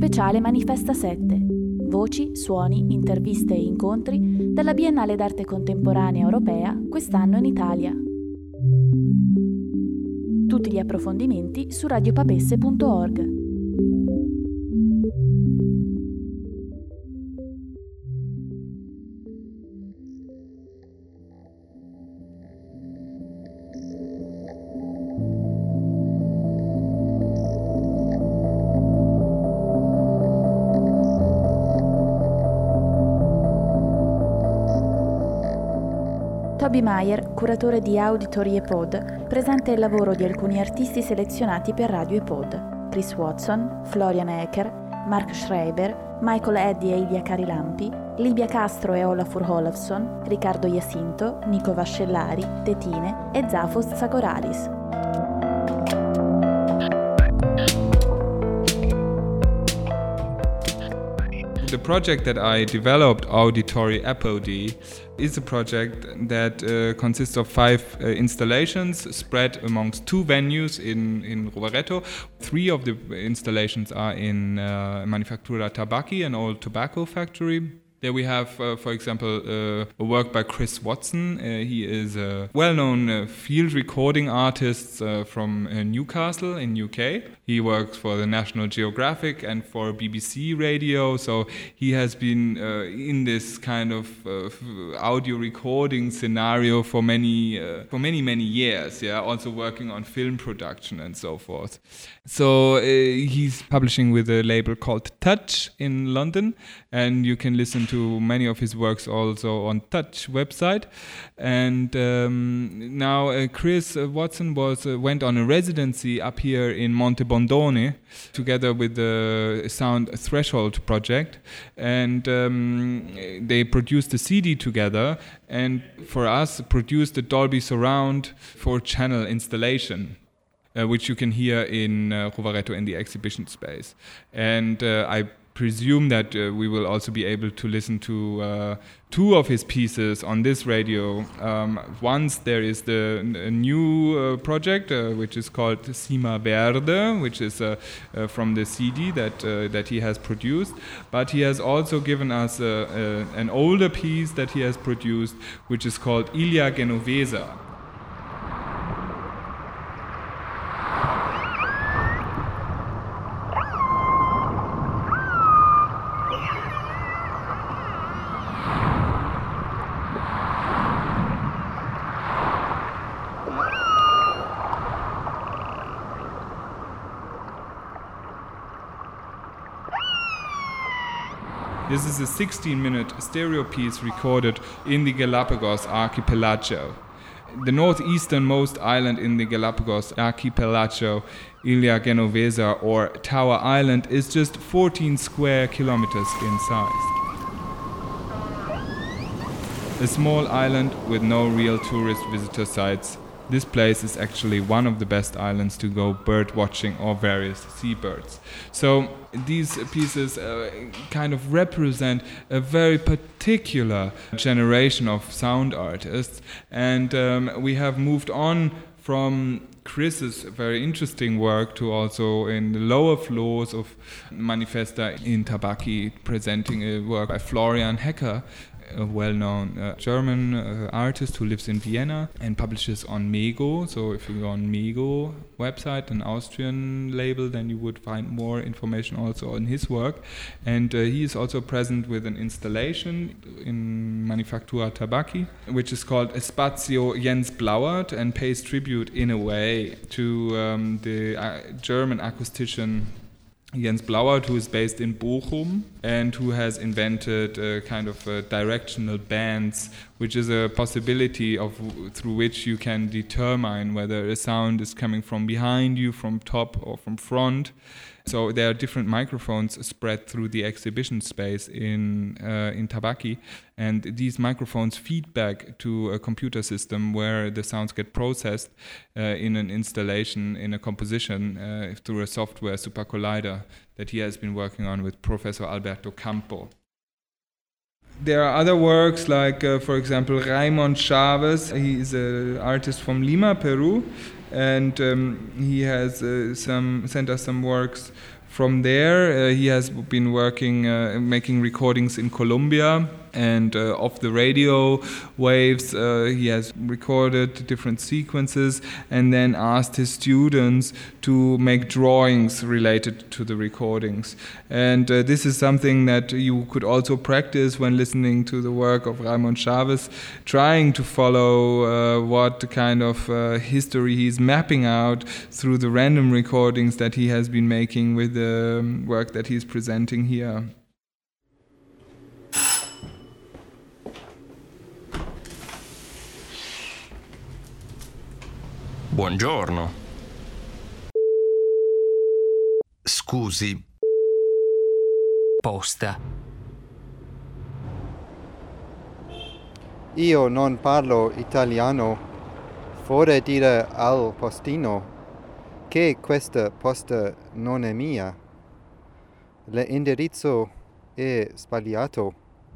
Speciale Manifesta 7. Voci, suoni, interviste e incontri dalla Biennale d'Arte Contemporanea Europea quest'anno in Italia. Tutti gli approfondimenti su radiopapesse.org. Toby Mayer, curatore di Auditory e Pod, presenta il lavoro di alcuni artisti selezionati per Radio e Pod: Chris Watson, Florian Eker, Mark Schreiber, Michael Eddy e Ilya Carilampi, Libia Castro e Olafur Olafsson, Riccardo Jacinto, Nico Vascellari, Tetine e Zafos Tsagoralis. The project that I developed, Auditory Apod, is a project that consists of 5 installations spread amongst 2 venues in Rovereto. 3 of the installations are in Manufactura Tabacchi, an old tobacco factory. There we have, for example, a work by Chris Watson. He is a well-known field recording artist from Newcastle in UK. He works for the National Geographic and for BBC Radio, so he has been in this kind of audio recording scenario for many years. Yeah, also working on film production and so forth. So he's publishing with a label called Touch in London, and you can listen to many of his works also on Touch website. And now Chris Watson went on a residency up here in Monte Bondone together with the Sound Threshold project, and they produced a CD together, and for us produced a Dolby Surround 4-channel installation. Which you can hear in Rovereto in the exhibition space. And I presume that we will also be able to listen to 2 of his pieces on this radio. Once there is a new project which is called Cima Verde, which is from the CD that he has produced. But he has also given us an older piece that he has produced, which is called Ilya Genovesa. This is a 16-minute stereo piece recorded in the Galapagos archipelago. The northeasternmost island in the Galapagos archipelago, Ilya Genovesa, or Tower Island, is just 14 square kilometers in size. A small island with no real tourist visitor sites. This place is actually one of the best islands to go bird watching or various seabirds. So these pieces kind of represent a very particular generation of sound artists, and we have moved on from Chris's very interesting work to also in the lower floors of Manifesta in Tabacchi presenting a work by Florian Hecker, a well-known German artist who lives in Vienna and publishes on Mego. So if you go on Mego website, an Austrian label, then you would find more information also on his work. And he is also present with an installation in Manufactura Tabacchi, which is called Espazio Jens Blauert, and pays tribute in a way to the German acoustician Jens Blauert, who is based in Bochum and who has invented kind of directional bands, which is a possibility through which you can determine whether a sound is coming from behind you, from top or from front. So there are different microphones spread through the exhibition space in Tabacchi, and these microphones feed back to a computer system where the sounds get processed in an installation, in a composition through a software Super Collider that he has been working on with Professor Alberto Campo. There are other works like, for example, Raymond Chavez. He is an artist from Lima, Peru, and he has sent us some works From there, he has been working, making recordings in Colombia. And of the radio waves, he has recorded different sequences and then asked his students to make drawings related to the recordings. And this is something that you could also practice when listening to the work of Raimon Chaves, trying to follow what kind of history he's mapping out through the random recordings that he has been making with the work that he's presenting here. Buongiorno. Scusi. Posta. Io non parlo italiano. Vorrei dire al postino che questa posta non è mia. L'indirizzo è sbagliato.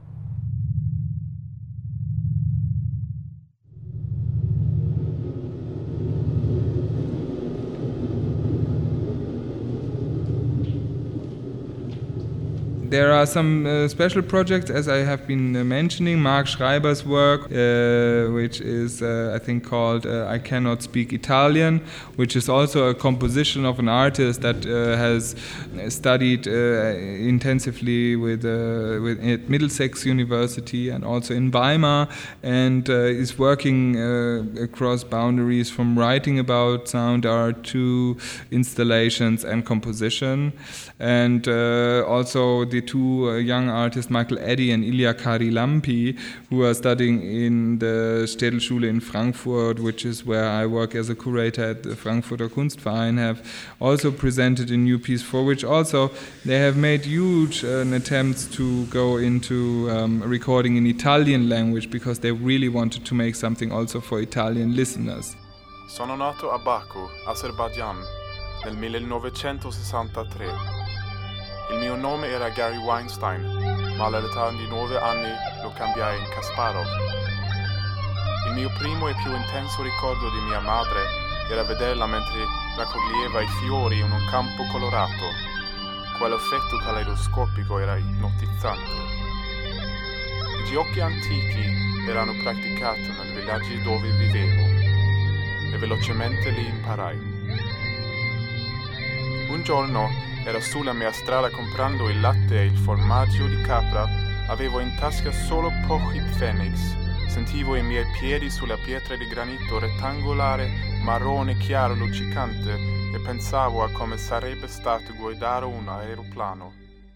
There are some special projects, as I have been mentioning. Mark Schreiber's work, which is, I think, called I Cannot Speak Italian, which is also a composition of an artist that has studied intensively at Middlesex University and also in Weimar, and is working across boundaries from writing about sound art to installations and composition. And also the two young artists, Michael Eddy and Ilya Karilampi, who are studying in the Städelschule in Frankfurt, which is where I work as a curator at the Frankfurter Kunstverein, have also presented a new piece for which also they have made huge attempts to go into recording in Italian language, because they really wanted to make something also for Italian listeners. Sono nato a Baku, Azerbaijan, nel 1963. Il mio nome era Gary Weinstein, ma all'età di 9 anni lo cambiai in Kasparov. Il mio primo e più intenso ricordo di mia madre era vederla mentre raccoglieva i fiori in un campo colorato. Quell'effetto caleidoscopico era ipnotizzante. I giochi antichi erano praticati nei villaggi dove vivevo e velocemente li imparai. Un giorno ero sulla mia strada comprando il latte e il formaggio di capra, avevo in tasca solo pochi pfennigs. Sentivo i miei piedi sulla pietra di granito rettangolare, marrone chiaro luccicante, e pensavo a come sarebbe stato guidare un aeroplano.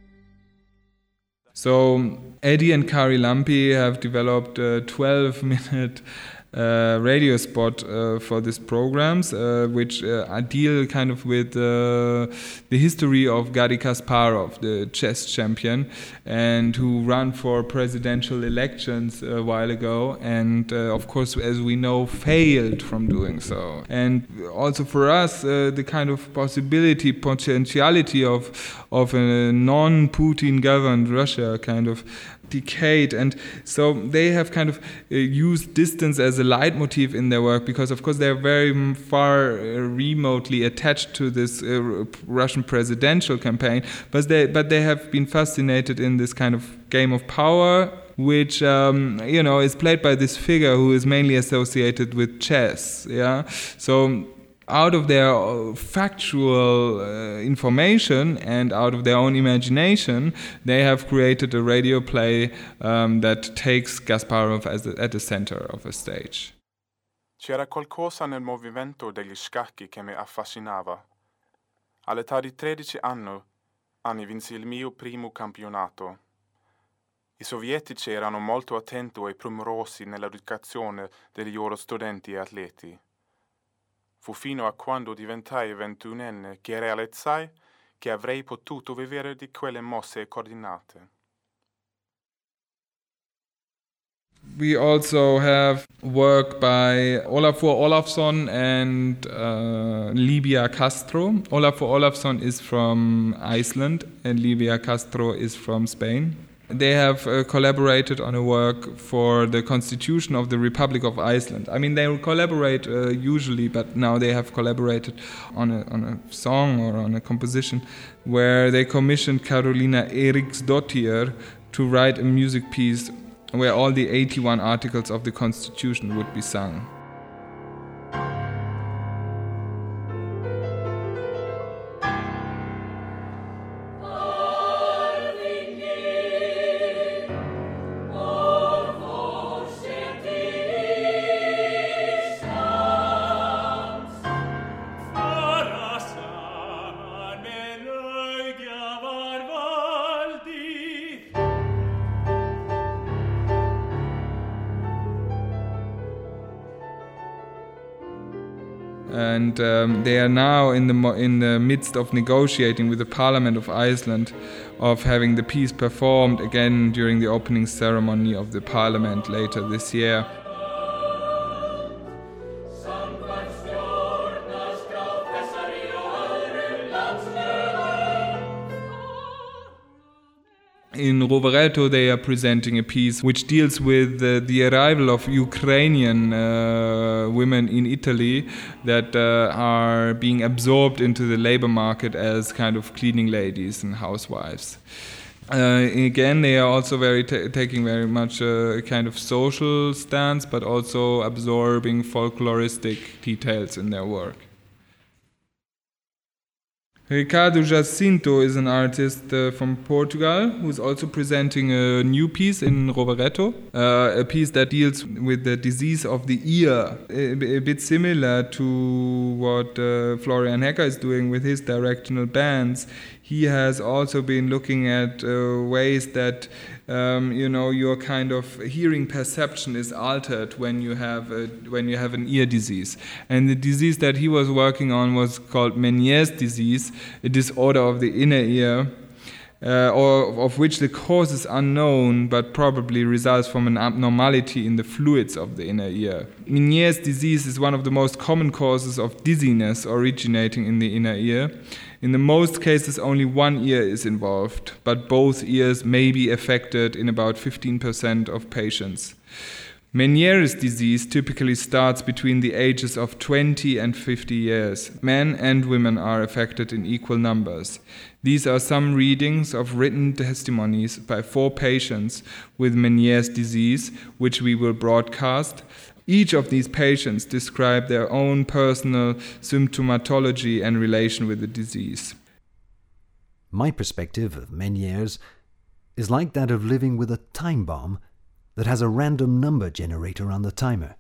So Eddy and Karilampi have developed a 12-minute radio spot for these programs, which deal kind of with the history of Garry Kasparov, the chess champion, and who ran for presidential elections a while ago, and of course, as we know, failed from doing so. And also for us, the kind of potentiality of a non-Putin governed Russia kind of decade, and so they have kind of used distance as a leitmotif in their work, because of course they're very far remotely attached to this Russian presidential campaign, but they have been fascinated in this kind of game of power, which is played by this figure who is mainly associated with chess. So out of their factual information and out of their own imagination, they have created a radio play that takes Kasparov at the center of a stage. C'era qualcosa nel movimento degli scacchi che mi affascinava. All'età di 13 anni vinsi il mio primo campionato. I sovietici erano molto attenti e premurosi nell'educazione degli loro studenti e atleti. Fu fino a quando diventai 21enne che realizzai che avrei potuto vivere di quelle mosse coordinate. We also have work by Olafur Olafsson and Livia Castro. Olafur Olafsson is from Iceland and Livia Castro is from Spain. They have collaborated on a work for the Constitution of the Republic of Iceland. I mean, they collaborate usually, but now they have collaborated on a song or on a composition where they commissioned Carolina Eriksdottir to write a music piece where all the 81 articles of the Constitution would be sung. And they are now in the midst of negotiating with the Parliament of Iceland of having the piece performed again during the opening ceremony of the Parliament later this year. In Rovereto, they are presenting a piece which deals with the arrival of Ukrainian women in Italy that are being absorbed into the labor market as kind of cleaning ladies and housewives. Again, they are also taking very much a kind of social stance, but also absorbing folkloristic details in their work. Ricardo Jacinto is an artist from Portugal who's also presenting a new piece in Rovereto, a piece that deals with the disease of the ear, a bit similar to what Florian Hecker is doing with his directional bands. He has also been looking at ways that your kind of hearing perception is altered when you have an ear disease. And the disease that he was working on was called Meniere's disease, a disorder of the inner ear, or of which the cause is unknown, but probably results from an abnormality in the fluids of the inner ear. Meniere's disease is one of the most common causes of dizziness originating in the inner ear. In the most cases, only one ear is involved, but both ears may be affected in about 15% of patients. Meniere's disease typically starts between the ages of 20 and 50 years. Men and women are affected in equal numbers. These are some readings of written testimonies by 4 patients with Meniere's disease, which we will broadcast. Each of these patients describe their own personal symptomatology and relation with the disease. My perspective of Meniere's is like that of living with a time bomb that has a random number generator on the timer.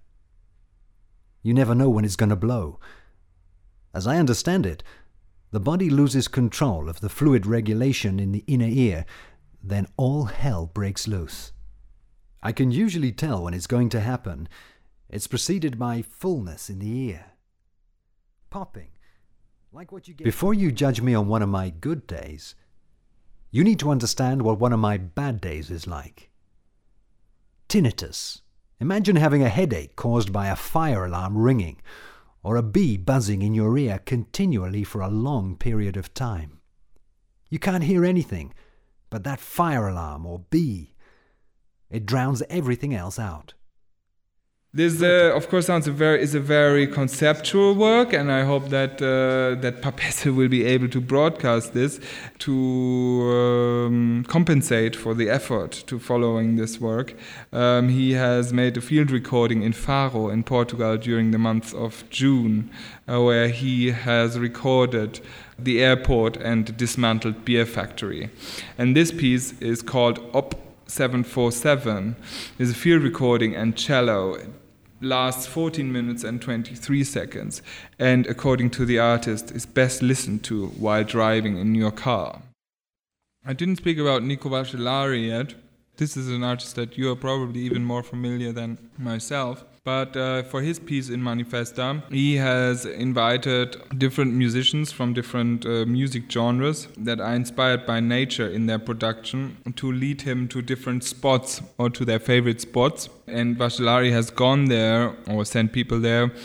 You never know when it's going to blow. As I understand it, the body loses control of the fluid regulation in the inner ear, then all hell breaks loose. I can usually tell when it's going to happen. It's preceded by fullness in the ear. Popping, like what you get. Before you judge me on one of my good days, you need to understand what one of my bad days is like. Tinnitus. Imagine having a headache caused by a fire alarm ringing, or a bee buzzing in your ear continually for a long period of time. You can't hear anything but that fire alarm or bee. It drowns everything else out. This, of course, is a very conceptual work, and I hope that Papesse will be able to broadcast this to compensate for the effort to following this work. He has made a field recording in Faro in Portugal during the month of June, where he has recorded the airport and dismantled beer factory. And this piece is called Op 747. It's a field recording and cello. Lasts 14 minutes and 23 seconds, and according to the artist, is best listened to while driving in your car. I didn't speak about Nico Vasellari yet. This is an artist that you are probably even more familiar than myself. But for his piece in Manifesta, he has invited different musicians from different music genres that are inspired by nature in their production to lead him to different spots or to their favorite spots. And Vasellari has gone there or sent people there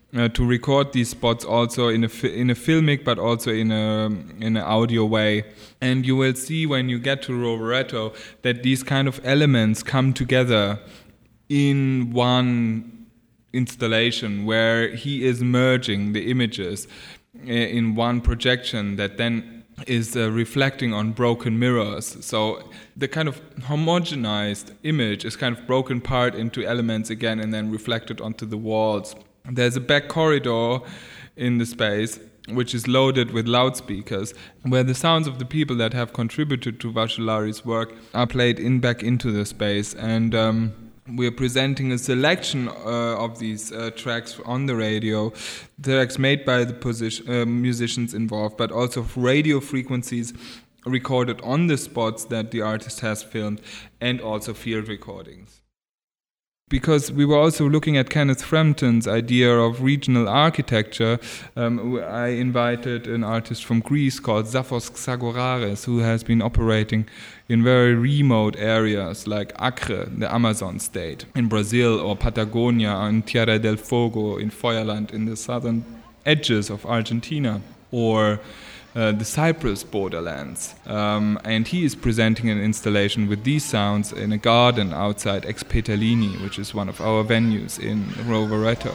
to record these spots also in a filmic, but also in an audio way. And you will see when you get to Rovereto that these kind of elements come together in one installation where he is merging the images in one projection that then is reflecting on broken mirrors. So the kind of homogenized image is kind of broken apart into elements again and then reflected onto the walls. There's a back corridor in the space which is loaded with loudspeakers, where the sounds of the people that have contributed to Vasciolari's work are played back into the space. And we're presenting a selection of these tracks on the radio, tracks made by the musicians involved, but also radio frequencies recorded on the spots that the artist has filmed, and also field recordings. Because we were also looking at Kenneth Frampton's idea of regional architecture, I invited an artist from Greece called Zaphos Xagorares, who has been operating in very remote areas like Acre, the Amazon state, in Brazil, or Patagonia and Tierra del Fuego in Feuerland in the southern edges of Argentina, or the Cyprus borderlands. And he is presenting an installation with these sounds in a garden outside Ex Petalini, which is one of our venues in Rovereto.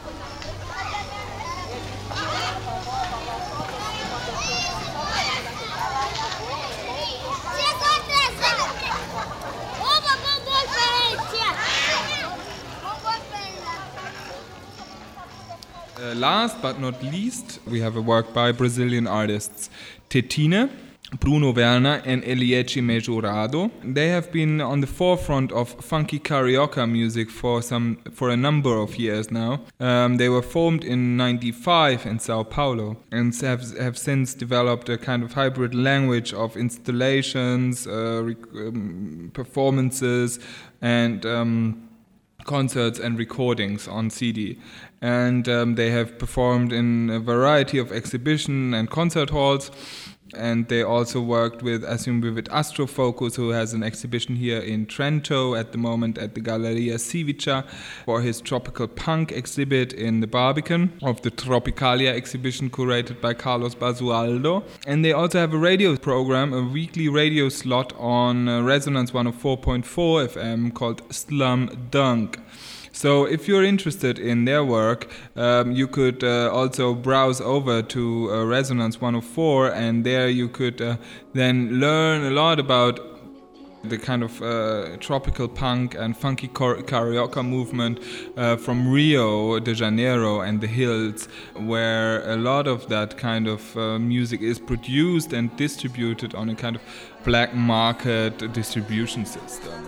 Last but not least, we have a work by Brazilian artists Tetine, Bruno Werner and Eliette Majorado. They have been on the forefront of funky carioca music for a number of years now. They were formed in '95 in Sao Paulo and have since developed a kind of hybrid language of installations, performances, and concerts and recordings on CD. And they have performed in a variety of exhibition and concert halls. And they also worked with Astrofocus, who has an exhibition here in Trento at the moment at the Galleria Civica, for his tropical punk exhibit in the Barbican of the Tropicalia exhibition curated by Carlos Basualdo. And they also have a radio program, a weekly radio slot on Resonance 104.4 FM called Slum Dunk. So if you're interested in their work, you could also browse over to Resonance 104, and there you could then learn a lot about the kind of tropical punk and funky carioca movement from Rio de Janeiro and the hills, where a lot of that kind of music is produced and distributed on a kind of black market distribution system.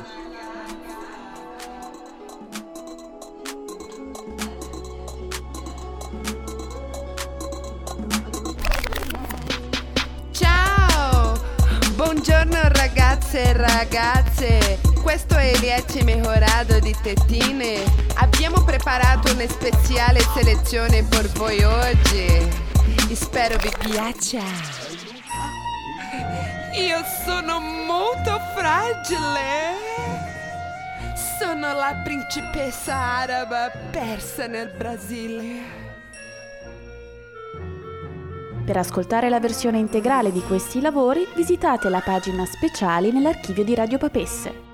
Buongiorno ragazze e ragazze, questo è Eliette Majorado di Tetine. Abbiamo preparato una speciale selezione per voi oggi. Spero vi piaccia. Io sono molto fragile. Sono la principessa araba persa nel Brasile. Per ascoltare la versione integrale di questi lavori visitate la pagina speciali nell'archivio di Radio Papesse.